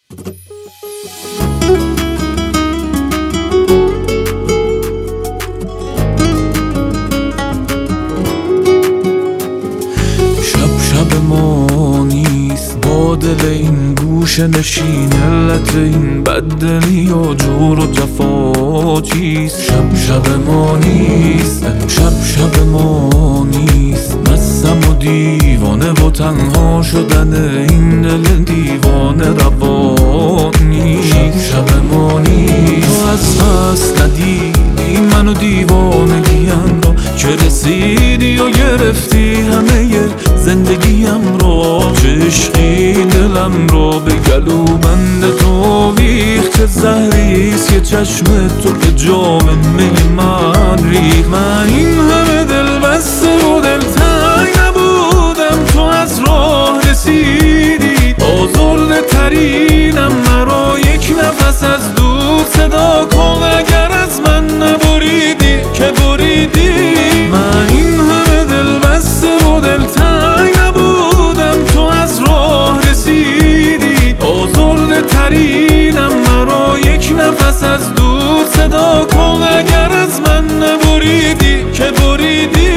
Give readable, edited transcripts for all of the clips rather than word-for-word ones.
شب ما نیست با دل این گوشه نشین، علت این بددلی و جور و جفا چیست؟ شب ما نیست، شب ما نیست، مستم و دیوانه و تنها شدن این دل دیوانه روا نیست. شب ما نیست، تو از پس ندیدی منو دیوانگیم را که رسیدی و گرفتی همه زندگیم رو. چه عشقی دلم رو به گلو بند تو ویخت، چه زهریست که چشم تو به جام می من ریخت. من این همه دل بسته و دلتنگ نبودم، تو از راه رسیدی. آزرده ترینم، مرا یک نفس از دور صدا کن اگر از من نبریدی که بریدی. من این همه دل بسته و دلتنگ نبودم، تو از راه رسیدی. آزرده ترینم، مرا یک نفس از دور صدا کن اگر از من نبریدی که بریدی.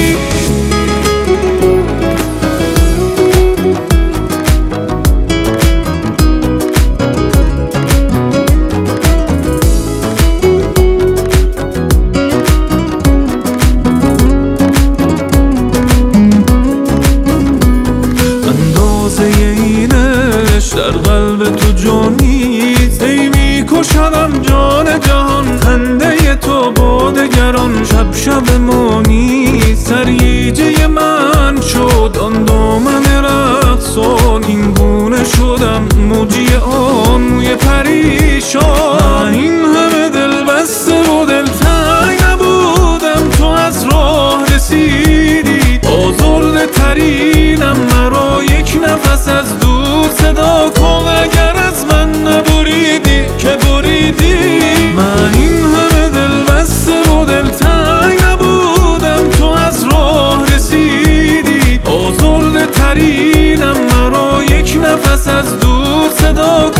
در قلب تو جانیست، ای میکشدم جان جهان خنده تو با دگران. شب ما نیست، سریجه من شد آن دامن رقصان. این گونه شدم موجی آن موی پریشان. این همه دل بسته و دلتنگ نبودم، تو از راه رسیدی. آزرده ترینم، مرا یک نفس از دور صدا کن اگر از من نبریدی که بریدی. من این همه دل بسته و دلتنگ نبودم، تو از راه رسیدی. آزرده ترینم، مرا یک نفس از دور صدا